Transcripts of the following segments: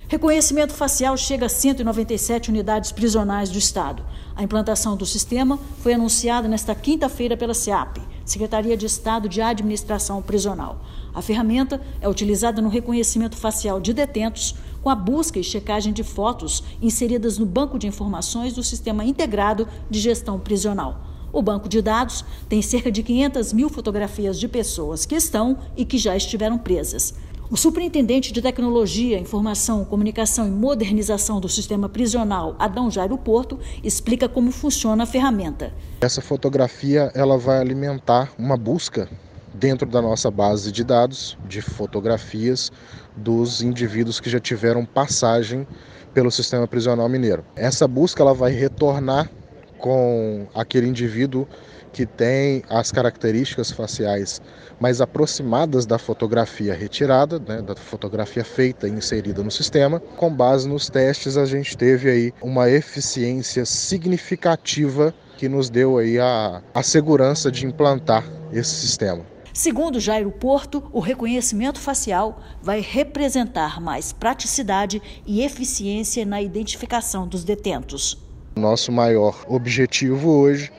Reconhecimento facial chega a 197 unidades prisionais do Estado. A implantação do sistema foi anunciada nesta quinta-feira pela SEAP, Secretaria de Estado de Administração Prisional. A ferramenta é utilizada no reconhecimento facial de detentos, com a busca e checagem de fotos inseridas no banco de informações do Sistema Integrado de Gestão Prisional. O banco de dados tem cerca de 500 mil fotografias de pessoas que estão e que já estiveram presas. O superintendente de Tecnologia, Informação, Comunicação e Modernização do Sistema Prisional, Adão Jairo Porto, explica como funciona a ferramenta. Essa fotografia ela vai alimentar uma busca dentro da nossa base de dados de fotografias dos indivíduos que já tiveram passagem pelo Sistema Prisional Mineiro. Essa busca ela vai retornar com aquele indivíduo que tem as características faciais mais aproximadas da fotografia retirada, da fotografia feita e inserida no sistema. Com base nos testes, a gente teve aí uma eficiência significativa que nos deu aí a segurança de implantar esse sistema. Segundo Jairo Porto, o reconhecimento facial vai representar mais praticidade e eficiência na identificação dos detentos. Nosso maior objetivo hoje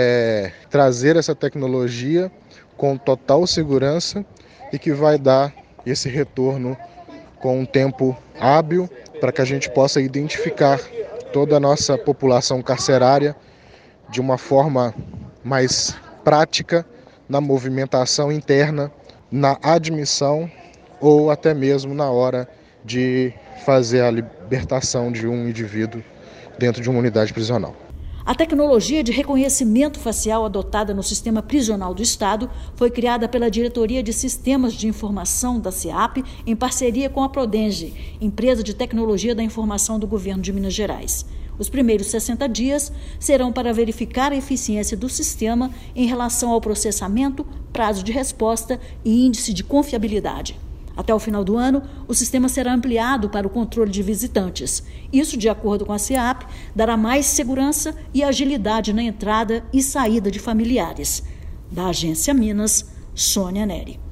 é trazer essa tecnologia com total segurança e que vai dar esse retorno com um tempo hábil para que a gente possa identificar toda a nossa população carcerária de uma forma mais prática na movimentação interna, na admissão ou até mesmo na hora de fazer a libertação de um indivíduo dentro de uma unidade prisional. A tecnologia de reconhecimento facial adotada no Sistema Prisional do Estado foi criada pela Diretoria de Sistemas de Informação da SEAP em parceria com a Prodenge, empresa de tecnologia da informação do governo de Minas Gerais. Os primeiros 60 dias serão para verificar a eficiência do sistema em relação ao processamento, prazo de resposta e índice de confiabilidade. Até o final do ano, o sistema será ampliado para o controle de visitantes. Isso, de acordo com a SEAP, dará mais segurança e agilidade na entrada e saída de familiares. Da Agência Minas, Sônia Neri.